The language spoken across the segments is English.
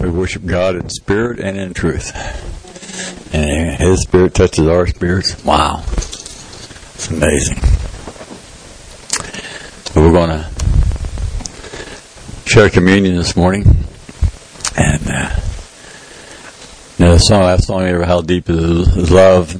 We worship God in spirit and in truth. And His Spirit touches our spirits. Wow. It's amazing. So we're going to share communion this morning. And the last song, How Deep is Love.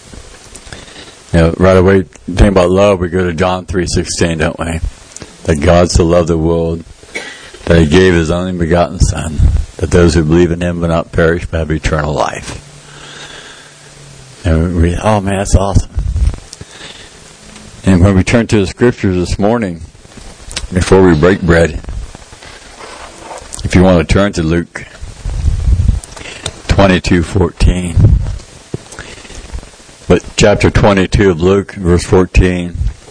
Right away, think about love, we go to John 3:16, don't we? That God so loved the world that He gave His only begotten Son, that those who believe in Him will not perish but have eternal life. And we read, oh man, that's awesome. And when we turn to the Scriptures this morning, before we break bread, if you want to turn to Luke 22:14. But chapter 22 of Luke, verse 14,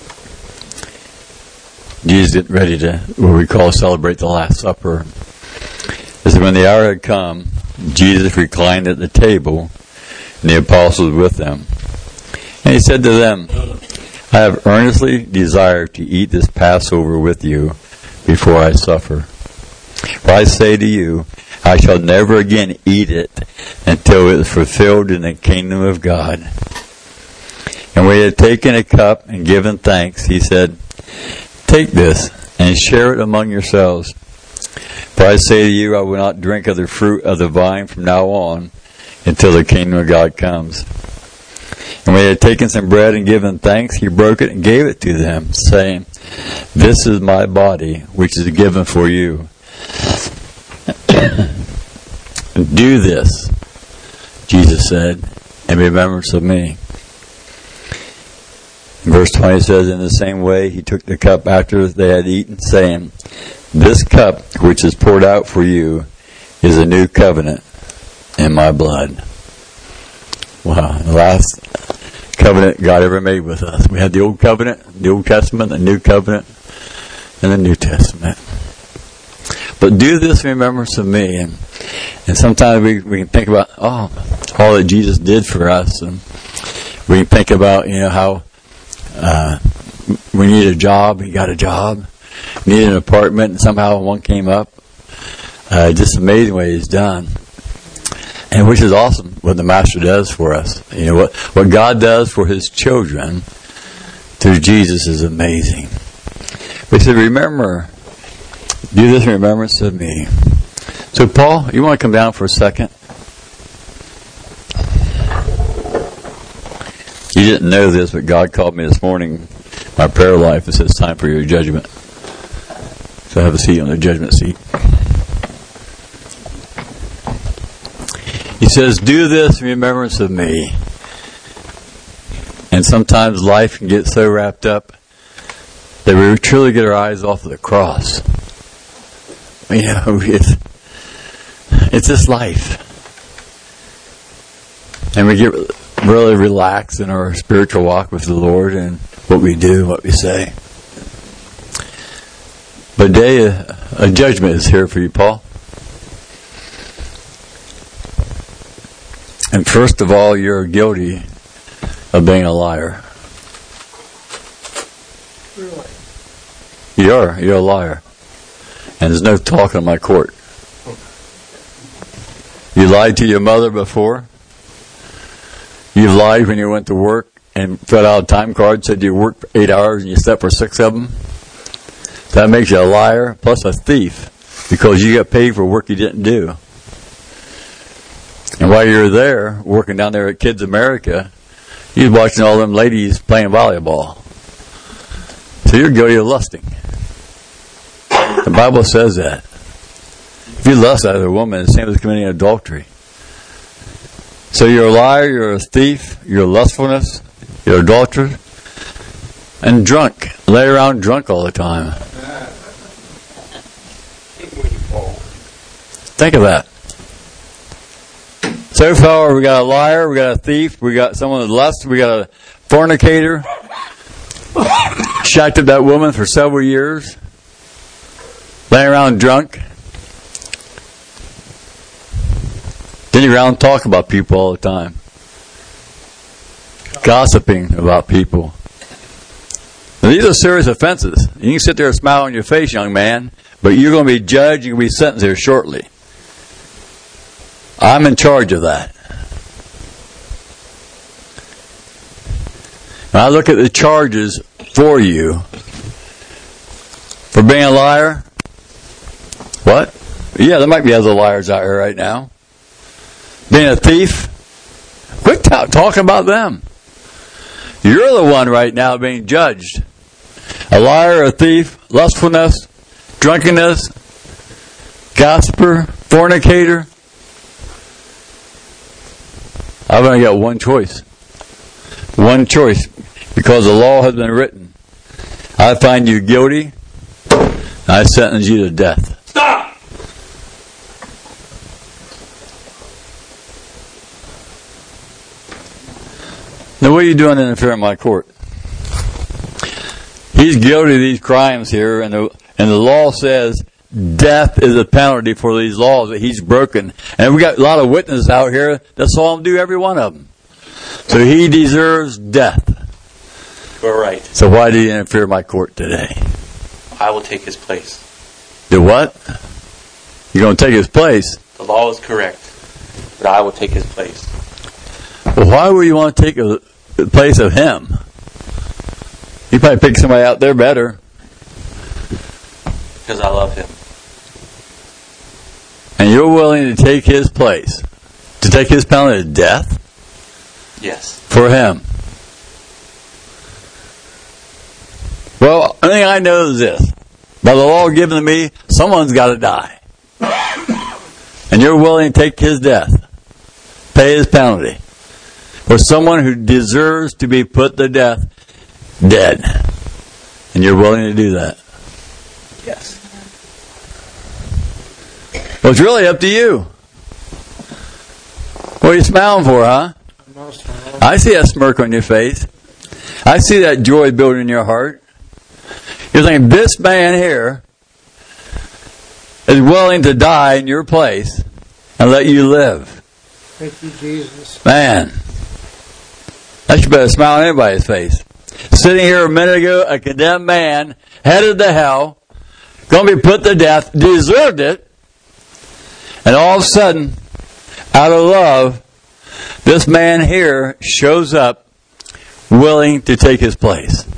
Jesus getting ready to, what we call, celebrate the Last Supper. It says, when the hour had come, Jesus reclined at the table, and the apostles with them. And He said to them, I have earnestly desired to eat this Passover with you before I suffer. For I say to you, I shall never again eat it until it is fulfilled in the kingdom of God. And when He had taken a cup and given thanks, He said, take this and share it among yourselves. For I say to you, I will not drink of the fruit of the vine from now on until the kingdom of God comes. And when He had taken some bread and given thanks, He broke it and gave it to them, saying, this is my body, which is given for you. Do this, Jesus said, in remembrance of me. Verse 20 says, in the same way He took the cup after they had eaten, saying, this cup which is poured out for you is a new covenant in my blood. Wow, the last covenant God ever made with us. We had the Old Covenant, the Old Testament, the New Covenant, and the New Testament. But do this in remembrance of me. And sometimes we can think about, all that Jesus did for us. And we can think about, how we need a job, He got a job. Needed an apartment, and somehow one came up. Just amazing what He's done. And which is awesome what the Master does for us. What God does for His children through Jesus is amazing. But He said, remember, do this in remembrance of me. So Paul, you want to come down for a second? You didn't know this, but God called me this morning, my prayer life, and said, it's time for your judgment. So have a seat on the judgment seat. He says, do this in remembrance of me. And sometimes life can get so wrapped up that we truly get our eyes off of the cross. It's this life. And we get really relaxed in our spiritual walk with the Lord and what we do, what we say. But a judgment is here for you, Paul. And first of all, you're guilty of being a liar. Really? You're a liar. And there's no talking in my court. You lied to your mother before. You lied when you went to work and filled out a time card, said you worked for 8 hours and you slept for 6 of them. That makes you a liar, plus a thief, because you got paid for work you didn't do. And while you were there, working down there at Kids America, you was watching all them ladies playing volleyball. So you're guilty of lusting. The Bible says that. If you lust after a woman, it's the same as committing adultery. So you're a liar, you're a thief, you're a lustfulness, you're an adulterer, and drunk. Lay around drunk all the time. Think of that. So far, we got a liar, we got a thief, we got someone that lusts, we got a fornicator, shacked up that woman for several years, laying around drunk. Then you around talk about people all the time. Gossiping about people. Now, these are serious offenses. You can sit there and smile on your face, young man, but you're going to be judged, you're going to be sentenced here shortly. I'm in charge of that. When I look at the charges for you, for being a liar, what? Yeah, there might be other liars out here right now. Being a thief, quit talking about them. You're the one right now being judged. A liar, a thief, lustfulness, drunkenness, gossiper, fornicator. I've only got one choice. One choice. Because the law has been written. I find you guilty. I sentence you to death. Stop! Now what are you doing to interfere in my court? He's guilty of these crimes here, and the law says death is a penalty for these laws that he's broken. And we got a lot of witnesses out here that saw him do every one of them. So he deserves death. You're right. So why did he interfere in my court today? I will take his place. Do what? You're going to take his place? The law is correct, but I will take his place. Well, why would you want to take the place of him? You probably pick somebody out there better. Because I love him. And you're willing to take his place? To take his penalty of death? Yes. For him? Well, the thing I know is this. By the law given to me, someone's got to die. And you're willing to take his death. Pay his penalty. For someone who deserves to be put to death, dead. And you're willing to do that. Yes. Well, it's really up to you. What are you smiling for, huh? I see that smirk on your face. I see that joy building in your heart. You're thinking, this man here is willing to die in your place and let you live. Thank you, Jesus. Man, that should better smile on anybody's face. Sitting here a minute ago, a condemned man, headed to hell, going to be put to death, deserved it, and all of a sudden, out of love, this man here shows up willing to take his place.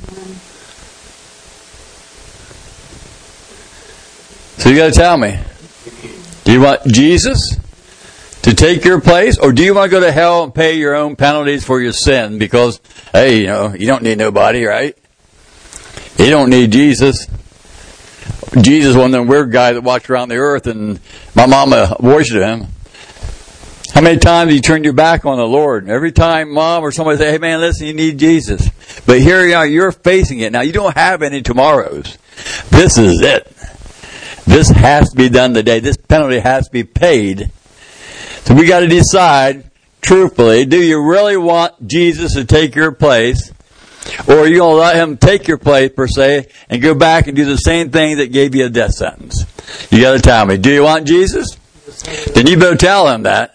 So you got to tell me, do you want Jesus to take your place, or do you want to go to hell and pay your own penalties for your sin? Because, hey, you don't need nobody, right? You don't need Jesus. Jesus was one of them weird guys that walked around the earth, and my mama worshiped him. How many times you turned your back on the Lord? Every time mom or somebody say, hey man, listen, you need Jesus. But here you are, you're facing it. Now you don't have any tomorrows. This is it. This has to be done today. This penalty has to be paid. So we got to decide, truthfully, do you really want Jesus to take your place? Or are you going to let him take your place, per se, and go back and do the same thing that gave you a death sentence? You got to tell me, do you want Jesus? Then you better tell him that.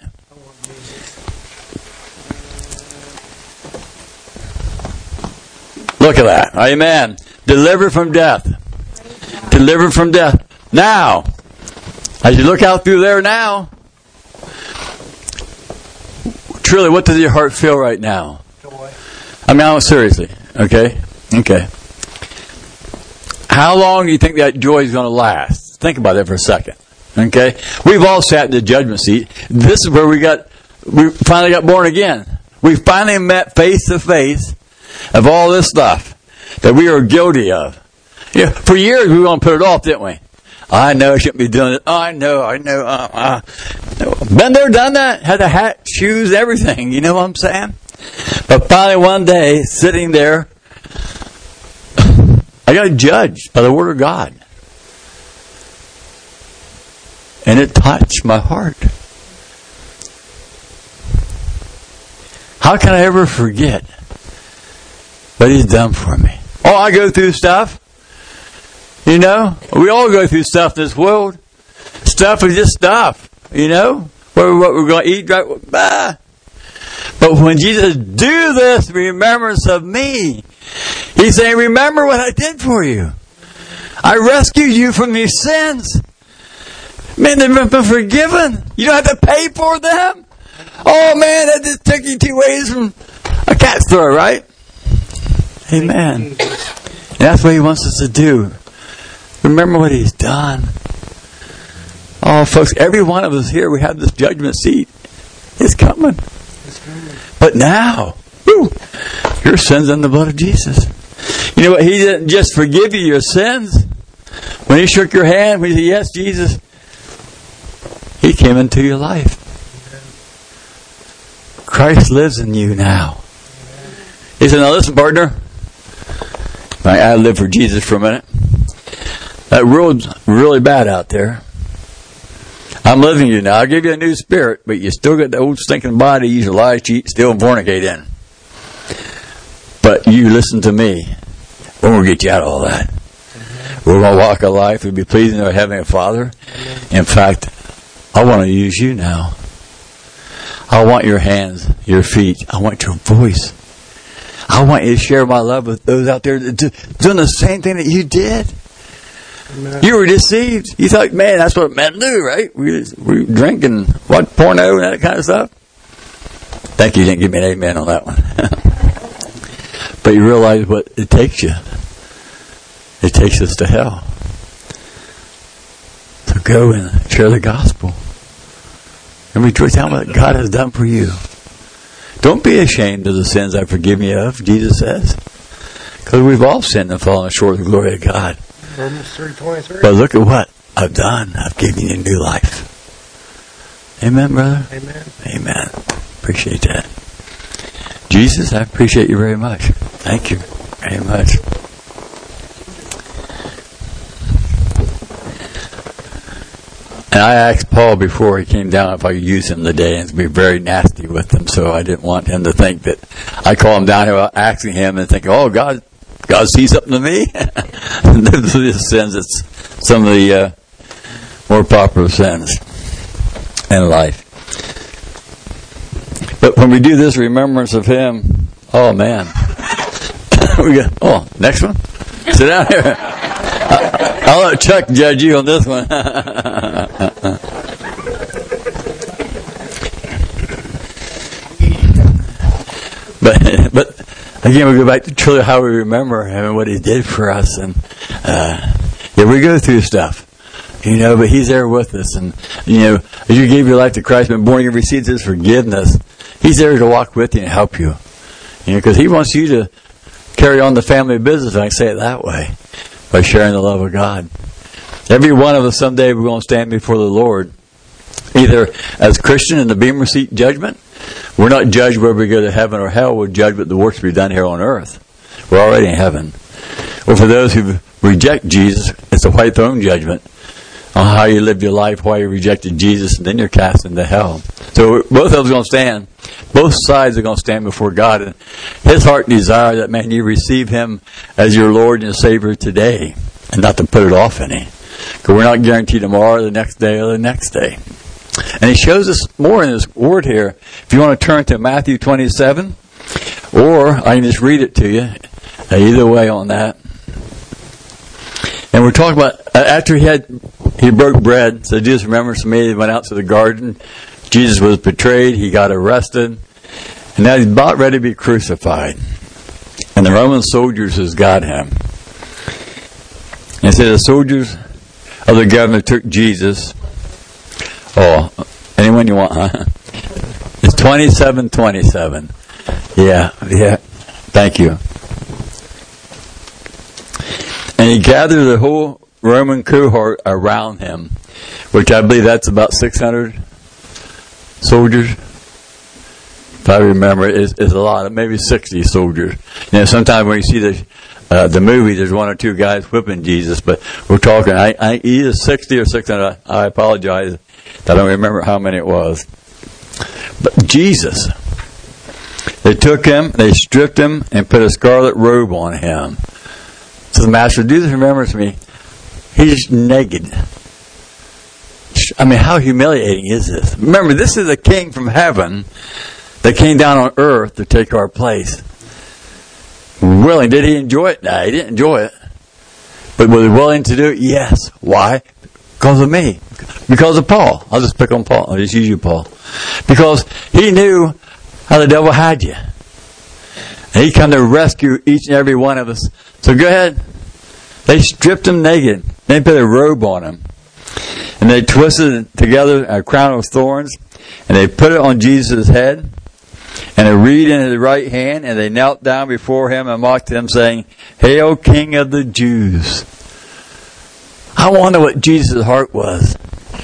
Look at that. Amen. Delivered from death. Delivered from death. Now, as you look out through there now, truly, what does your heart feel right now? Joy. I mean, seriously. Okay? Okay. How long do you think that joy is going to last? Think about that for a second. Okay? We've all sat in the judgment seat. This is where we finally got born again. We finally met face to face of all this stuff that we are guilty of. You know, for years we were going to put it off, didn't we? I know I shouldn't be doing it. Oh, I know. Been there, done that. Had a hat, shoes, everything. You know what I'm saying? But finally one day, sitting there, I got judged by the Word of God. And it touched my heart. How can I ever forget what He's done for me? Oh, I go through stuff. You know, we all go through stuff in this world. Stuff is just stuff, you know. What we're going to eat, right? Bah. But when Jesus do this in remembrance of me, He's saying, remember what I did for you. I rescued you from these sins. Man, they've been forgiven. You don't have to pay for them. Oh man, that just took you 2 ways from a cat's throw, right? Amen. And that's what he wants us to do. Remember what he's done. Oh, folks, every one of us here, we have this judgment seat. It's coming. But now, your sins in the blood of Jesus. You know what? He didn't just forgive you your sins. When he shook your hand, when you said, yes, Jesus, he came into your life. Christ lives in you now. He said, now listen, partner. I live for Jesus for a minute. That world's really bad out there. I'm living you now. I'll give you a new spirit, but you still got the old stinking body you lie, cheat, steal, and fornicate in. But you listen to me. We're going to get you out of all that. We're going to walk a life that will be pleasing to our Heavenly Father. In fact, I want to use you now. I want your hands, your feet. I want your voice. I want you to share my love with those out there that doing the same thing that you did. Amen. You were deceived. You thought, man, that's what men do, right? We drink and watch porno and that kind of stuff. Thank you, you didn't give me an amen on that one. But you realize what it takes you. It takes us to hell. So go and share the gospel. And rejoice how what God has done for you. Don't be ashamed of the sins I've forgiven you of, Jesus says. Because we've all sinned and fallen short of the glory of God. Romans 3:23. But look at what I've done. I've given you new life. Amen, brother? Amen. Amen. Appreciate that. Jesus, I appreciate you very much. Thank you very much. And I asked Paul before he came down if I could use him today and be very nasty with him, so I didn't want him to think that I call him down here without asking him and thinking, oh, God sees something to me. Those are the sins. It's some of the more popular sins in life. But when we do this remembrance of him, oh man. Next one? Sit down here. I'll let Chuck judge you on this one. But again, we go back to truly how we remember him and what he did for us. And we go through stuff, but he's there with us. And, as you gave your life to Christ, been born again, received his forgiveness, he's there to walk with you and help you. Because he wants you to carry on the family business, if I can say it that way, by sharing the love of God. Every one of us someday we're going to stand before the Lord, either as Christian in the Bema Seat judgment. We're not judged whether we go to heaven or hell. We're judged what the works we've done here on earth. We're already in heaven. Or for those who reject Jesus, it's a white throne judgment on how you lived your life, why you rejected Jesus, and then you're cast into hell. So both of them are going to stand. Both sides are going to stand before God. And his heart desire that, man, you receive him as your Lord and Savior today, and not to put it off any. Because we're not guaranteed tomorrow, the next day, or the next day. And he shows us more in his word here. If you want to turn to Matthew 27, or I can just read it to you. Either way on that. And we're talking about, after he broke bread, so Jesus remembers me, he went out to the garden. Jesus was betrayed, he got arrested, and now he's about ready to be crucified. And the Roman soldiers has got him. And it said the soldiers of the governor took Jesus. Oh, anyone you want, huh? It's 27:27. Yeah. Thank you. And he gathered the whole Roman cohort around him, which I believe that's about 600 soldiers. If I remember, is a lot, maybe 60 soldiers. Sometimes when you see the movie, there's one or two guys whipping Jesus, but we're talking, either 60 or 600. I apologize. I don't remember how many it was. But Jesus, they took him, they stripped him, and put a scarlet robe on him. So the master, do this remembrance to me. He's naked. I mean, how humiliating is this? Remember, this is a king from heaven that came down on earth to take our place. Willing. Did he enjoy it? No, he didn't enjoy it. But was he willing to do it? Yes. Why? Because of me. Because of Paul. I'll just pick on Paul. I'll just use you, Paul. Because he knew how the devil had you. And he come to rescue each and every one of us. So go ahead. They stripped him naked. They put a robe on him. And they twisted together a crown of thorns. And they put it on Jesus' head. And a reed in his right hand. And they knelt down before him and mocked him, saying, Hail, King of the Jews. I wonder what Jesus' heart was.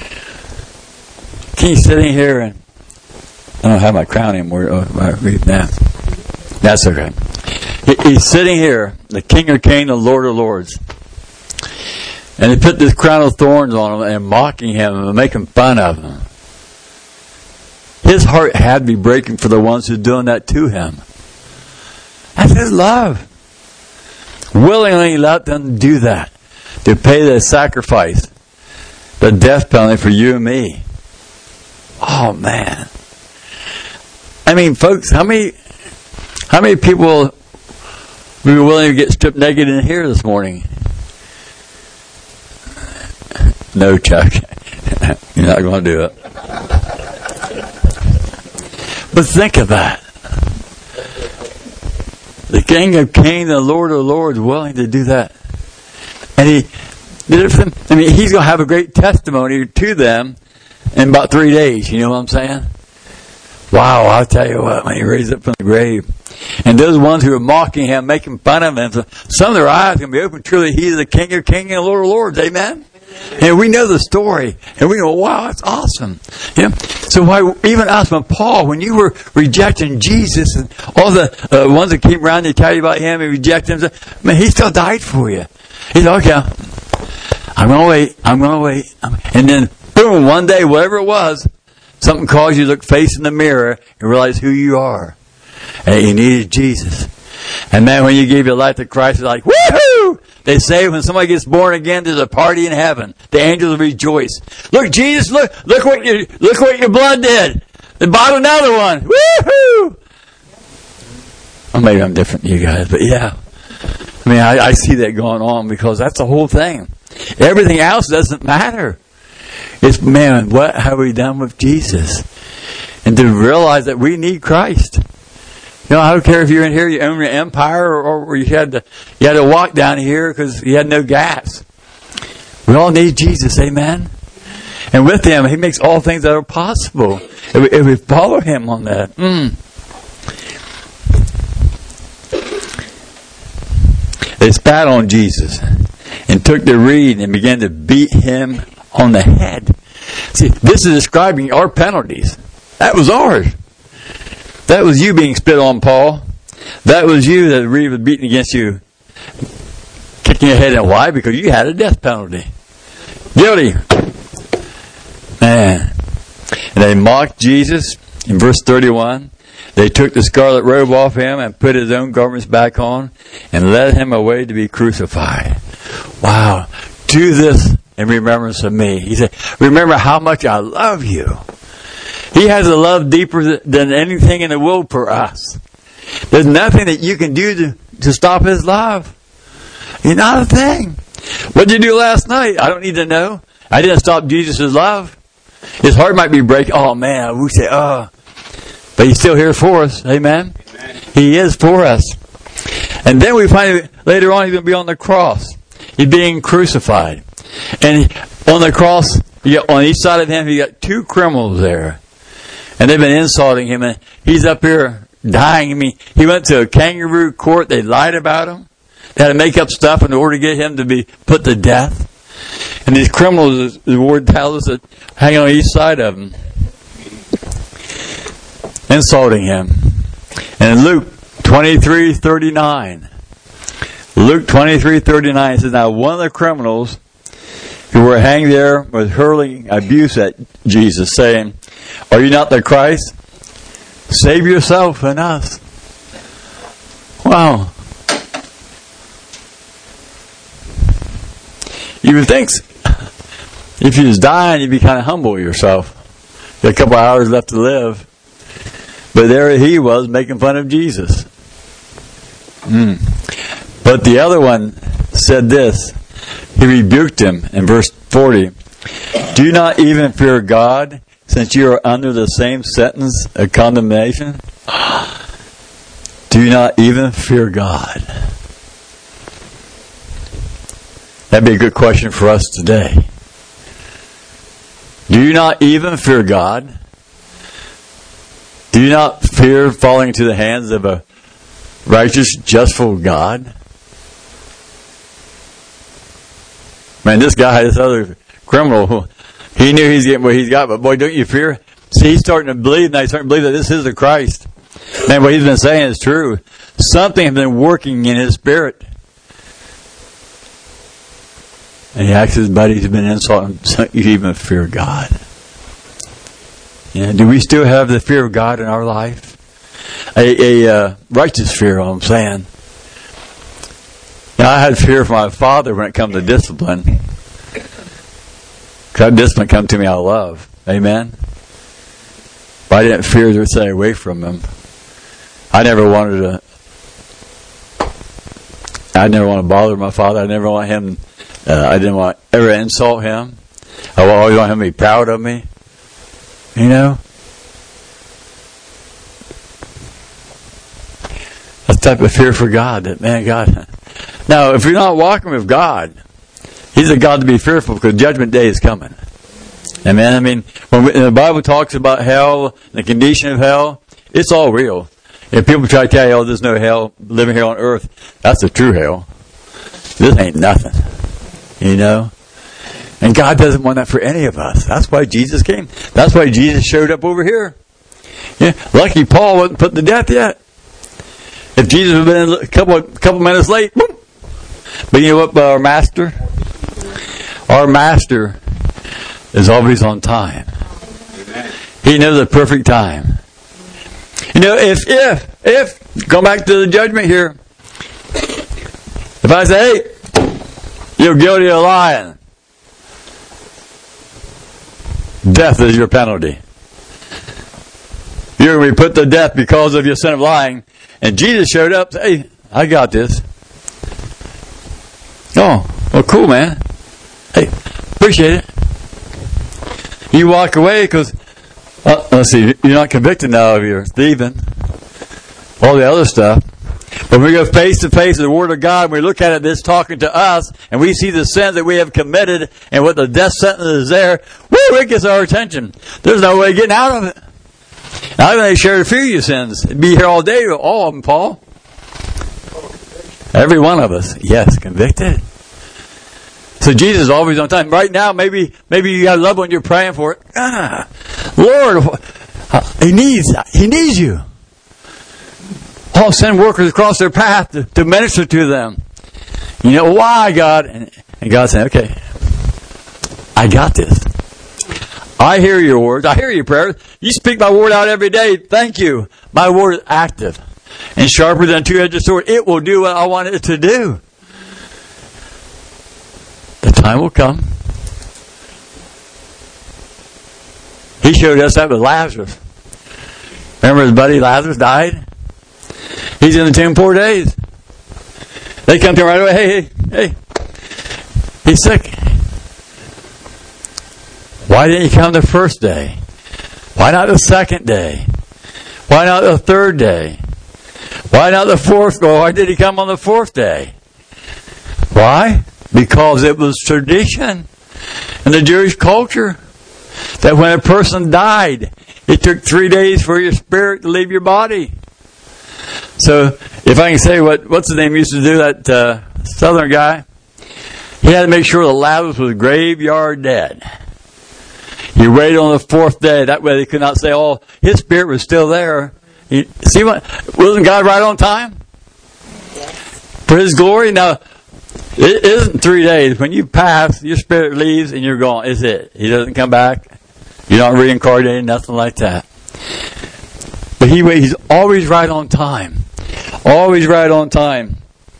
He's sitting here and I don't have my crown anymore. Now. That's okay. He's sitting here, the King of Kings, the Lord of Lords. And they put this crown of thorns on him and mocking him and making fun of him. His heart had to be breaking for the ones who are doing that to him. That's his love. Willingly let them do that. To pay the sacrifice. The death penalty for you and me. Oh, man. I mean, folks, how many people would be willing to get stripped naked in here this morning? No, Chuck. You're not going to do it. But think of that. The King of Kings, the Lord of Lords, willing to do that. And he did it for them. I mean, he's going to have a great testimony to them in about 3 days. You know what I'm saying? Wow, I'll tell you what, when he raised up from the grave. And those ones who are mocking him, making fun of him, some of their eyes are going to be open. Truly, he is the King of Kings and the Lord of Lords. Amen? And we know the story. And we go, wow, that's awesome. You know? So why, even us, when Paul, when you were rejecting Jesus and all the ones that came around to tell you about him and reject him, man, he still died for you. He said, okay, I'm going to wait. And then, boom, one day, whatever it was, something caused you to look face in the mirror and realize who you are. And you needed Jesus. And man, when you gave your life to Christ, it's like, woohoo! They say when somebody gets born again, there's a party in heaven. The angels rejoice. Look, Jesus, look what your blood did. They bought another one. Woohoo! Well, maybe I'm different than you guys, but yeah. I mean, I see that going on because that's the whole thing. Everything else doesn't matter. It's, man, what have we done with Jesus? And to realize that we need Christ. You know, I don't care if you're in here, you own your empire, or you had to walk down here because you had no gas. We all need Jesus, amen? And with Him, He makes all things that are possible. If we follow Him on that. They spat on Jesus and took the reed and began to beat Him on the head. See, this is describing our penalties. That was ours. That was you being spit on, Paul. That was you that the reed was beating against you, kicking your head in. Why? Because you had a death penalty. Guilty. Man. And they mocked Jesus in verse 31. They took the scarlet robe off him and put his own garments back on and led him away to be crucified. Wow. Do this in remembrance of me. He said, remember how much I love you. He has a love deeper than anything in the world for us. There's nothing that you can do to stop His love. You're not a thing. What did you do last night? I don't need to know. I didn't stop Jesus' love. His heart might be breaking. Oh man, we say, but He's still here for us. Amen? Amen. He is for us. And then we find later on He's going to be on the cross. He's being crucified. And on the cross, on each side of Him, you got two criminals there. And they've been insulting Him. And He's up here dying. I mean, He went to a kangaroo court. They lied about Him. They had to make up stuff in order to get Him to be put to death. And these criminals, the Word tells us, that hanging on each side of Him, insulting Him. And in Luke 23:39, Luke 23:39 says, now one of the criminals who were hanged there was hurling abuse at Jesus, saying, are you not the Christ? Save yourself and us. Wow. You would think if you was dying, you'd be kind of humble yourself. You had a couple hours left to live. But there he was making fun of Jesus. But the other one said this. He rebuked him in verse 40. Do you not even fear God, since you are under the same sentence of condemnation? Do you not even fear God? That'd be a good question for us today. Do you not even fear God? Do you not fear falling into the hands of a righteous, justful God? Man, this guy, this other criminal, he knew he's getting what he's got, but boy, don't you fear? See, he's starting to believe, now he's starting to believe that this is the Christ. Man, what he's been saying is true. Something has been working in his spirit. And he asks his buddy who's been insulting him, don't you even fear God? Do we still have the fear of God in our life? A righteous fear, I'm saying. I had fear for my father when it comes to discipline. Because discipline comes to me out of love. Amen? But I didn't fear to stay away from him. I never wanted to bother my father. I never want him, I didn't want to ever insult him. I always want him to be proud of me. You know? That's the type of fear for God that, man, God. Now, if you're not walking with God, He's a God to be fearful because Judgment Day is coming. Amen? I mean, when the Bible talks about hell, the condition of hell, it's all real. If people try to tell you, oh, there's no hell living here on earth, that's the true hell. This ain't nothing. You know? And God doesn't want that for any of us. That's why Jesus came. That's why Jesus showed up over here. Yeah, lucky Paul wasn't put to death yet. If Jesus had been a couple minutes late, boom. But you know what, our master is always on time. He knows the perfect time. You know, if go back to the judgment here. If I say, hey, you're guilty of lying, death is your penalty. You're going to be put to death because of your sin of lying. And Jesus showed up, hey, I got this. Oh, well, cool, man. Hey, appreciate it. You walk away because, let's see, you're not convicted now of your thieving, all the other stuff. But when we go face to face with the Word of God, and we look at it, this talking to us, and we see the sins that we have committed, and what the death sentence is there, woo, it gets our attention. There's no way of getting out of it. Now, I've only shared a few of your sins. It'd be here all day, all of them, Paul. Every one of us, yes, convicted. So Jesus is always on time. Right now, maybe you got a loved one you're praying for. Lord, he needs you. Paul send workers across their path to minister to them. You know why, God? And God said, okay, I got this. I hear your words. I hear your prayers. You speak my word out every day. Thank you. My word is active and sharper than a two-edged sword. It will do what I want it to do. The time will come. He showed us that with Lazarus. Remember his buddy Lazarus died? He's in the tomb 4 days. They come to him right away. Hey. He's sick. Why didn't he come the first day? Why not the second day? Why not the third day? Why not the fourth day? Why did he come on the fourth day? Why? Because it was tradition in the Jewish culture that when a person died, it took 3 days for your spirit to leave your body. So, if I can say what's the name used to do, that southern guy? He had to make sure the Lazarus was graveyard dead. He waited on the fourth day. That way they could not say, oh, his spirit was still there. Wasn't God right on time? For His glory? Now, it isn't 3 days. When you pass, your spirit leaves and you're gone. It's it. He doesn't come back. You're not reincarnated, nothing like that. But He's always right on time. Always right on time.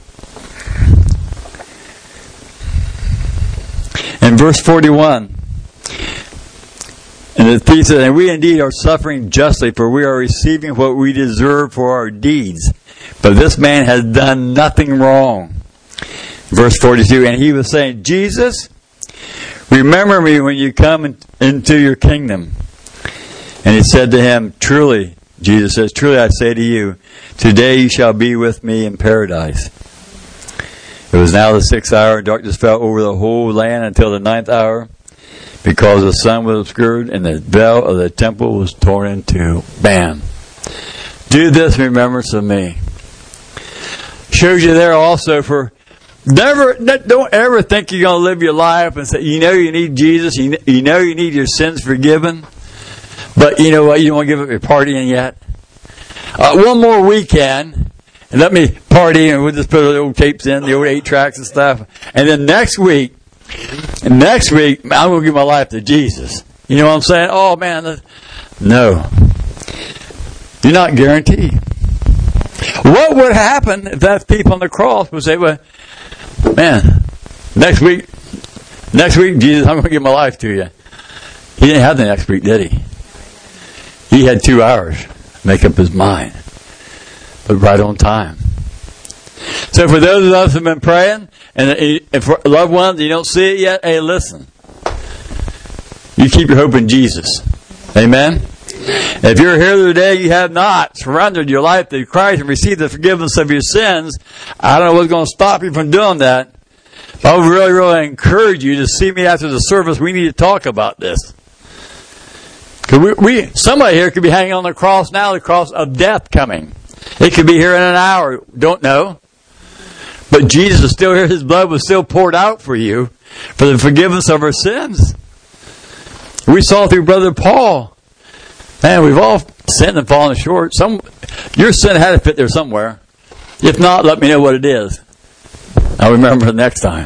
In verse 41, and the thief said, and we indeed are suffering justly, for we are receiving what we deserve for our deeds. But this man has done nothing wrong. Verse 42, and he was saying, Jesus, remember me when you come into your kingdom. And he said to him, truly, Jesus says, truly I say to you, today you shall be with me in paradise. It was now the 6th hour. Darkness fell over the whole land until the 9th hour, because the sun was obscured and the veil of the temple was torn in two. Bam. Do this in remembrance of me. Shows you there also for don't ever think you're going to live your life and say, you know you need Jesus, you know you need your sins forgiven, but you know what, you don't want to give up your partying yet. One more weekend, and let me party, and we'll just put the old tapes in, the old 8 tracks and stuff. And then next week, I'm going to give my life to Jesus. You know what I'm saying? Oh, man. No. You're not guaranteed. What would happen if that thief on the cross would say, well, man, next week, Jesus, I'm going to give my life to you. He didn't have the next week, did he? He had 2 hours to make up his mind. But right on time. So for those of us who have been praying, and for loved ones, you don't see it yet, hey, listen. You keep your hope in Jesus. Amen? If you're here today, you have not surrendered your life to Christ and received the forgiveness of your sins, I don't know what's going to stop you from doing that. But I would really, really encourage you to see me after the service. We need to talk about this. Because somebody here could be hanging on the cross now, the cross of death coming. It could be here in an hour. Don't know. But Jesus is still here. His blood was still poured out for you for the forgiveness of our sins. We saw through Brother Paul. Man, we've all sinned and fallen short. Your sin had to fit there somewhere. If not, let me know what it is. I'll remember the next time.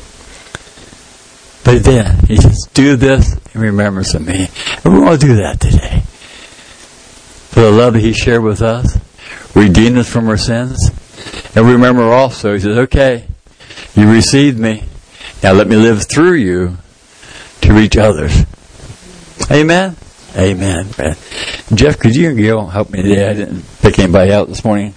But then, he says, do this in remembrance of me. And we want to do that today. For the love that he shared with us, redeemed us from our sins. And remember also, he says, okay, you received me. Now let me live through you to reach others. Amen? Amen. Jeff, could you and Gil help me today? I didn't pick anybody out this morning.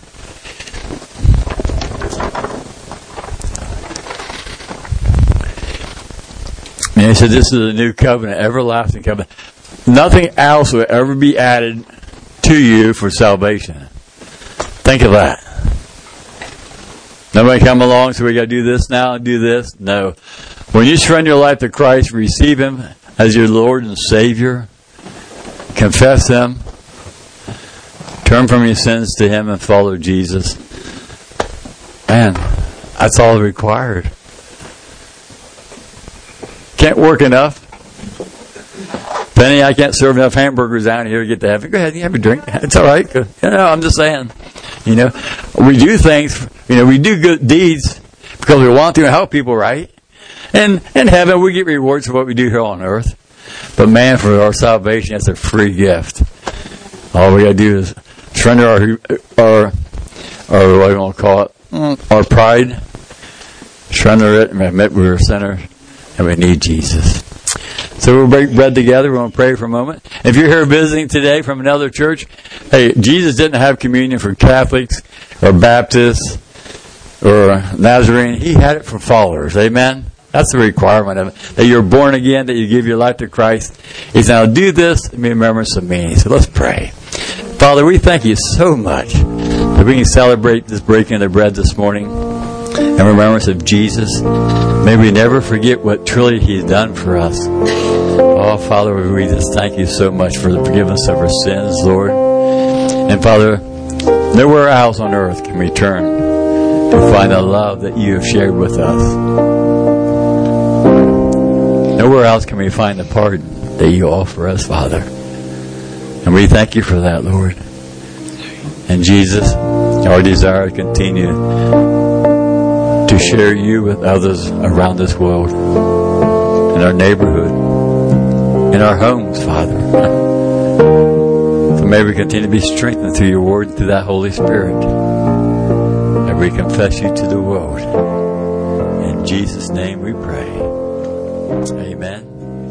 And he said, this is a new covenant, everlasting covenant. Nothing else will ever be added to you for salvation. Think of that. Nobody come along, so we got to do this now and do this. No. When you surrender your life to Christ, receive Him as your Lord and Savior, confess Him, turn from your sins to Him and follow Jesus. Man, that's all required. Can't work enough. Penny, I can't serve enough hamburgers down here to get to heaven. Go ahead, you have a drink. It's all right. I'm just saying. We do things, we do good deeds because we want to help people, right? And in heaven, we get rewards for what we do here on earth. But man, for our salvation, that's a free gift. All we got to do is surrender our what do you want to call it? Our pride. Surrender it and admit we're a sinner and we need Jesus. So we'll break bread together. We're going to pray for a moment. If you're here visiting today from another church, hey, Jesus didn't have communion for Catholics or Baptists or Nazarene. He had it for followers. Amen? That's the requirement of it. That you're born again, that you give your life to Christ. He said, now do this in remembrance of me. So let's pray. Father, we thank you so much that we can celebrate this breaking of the bread this morning in remembrance of Jesus. May we never forget what truly He's done for us. Oh, Father, we just thank you so much for the forgiveness of our sins, Lord. And Father, nowhere else on earth can we turn to find the love that you have shared with us. Nowhere else can we find the pardon that you offer us, Father. And we thank you for that, Lord. And Jesus, our desire to continue to share you with others around this world, in our neighborhood, in our homes, Father. So may we continue to be strengthened through your word, through that Holy Spirit. And we confess you to the world. In Jesus' name we pray. Amen.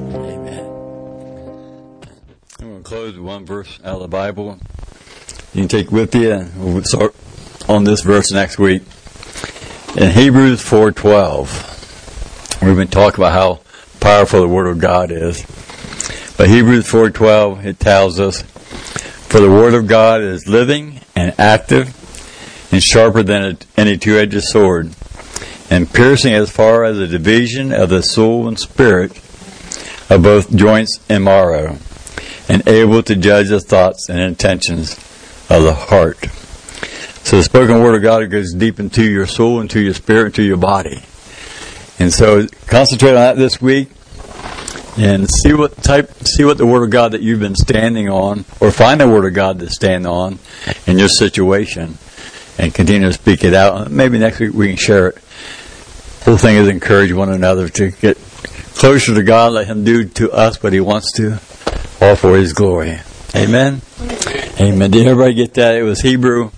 Amen. I'm going to close with one verse out of the Bible. You can take with you, and we'll start on this verse next week. In Hebrews 4:12, we've been talking about how powerful the Word of God is. But Hebrews 4:12, it tells us, "For the Word of God is living and active and sharper than any two-edged sword, and piercing as far as the division of the soul and spirit, of both joints and marrow, and able to judge the thoughts and intentions of the heart." So the spoken Word of God goes deep into your soul, into your spirit, into your body. And so concentrate on that this week, and see what the Word of God that you've been standing on, or find the Word of God to stand on in your situation, and continue to speak it out. Maybe next week we can share it. The whole thing is encourage one another to get closer to God. Let Him do to us what He wants to, all for His glory. Amen? Amen. Did everybody get that? It was Hebrew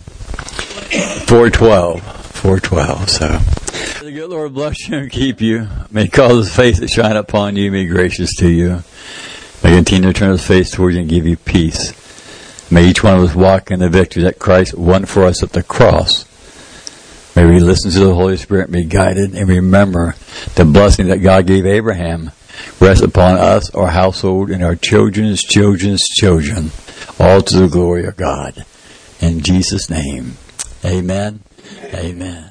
4:12. 4:12. So, the good Lord bless you and keep you. May He cause His face to shine upon you. May He be gracious to you. May He continue to turn His face towards you and give you peace. May each one of us walk in the victory that Christ won for us at the cross. May we listen to the Holy Spirit and be guided, and remember the blessing that God gave Abraham rest upon us, our household, and our children's children's children, all to the glory of God. In Jesus' name, amen. Amen.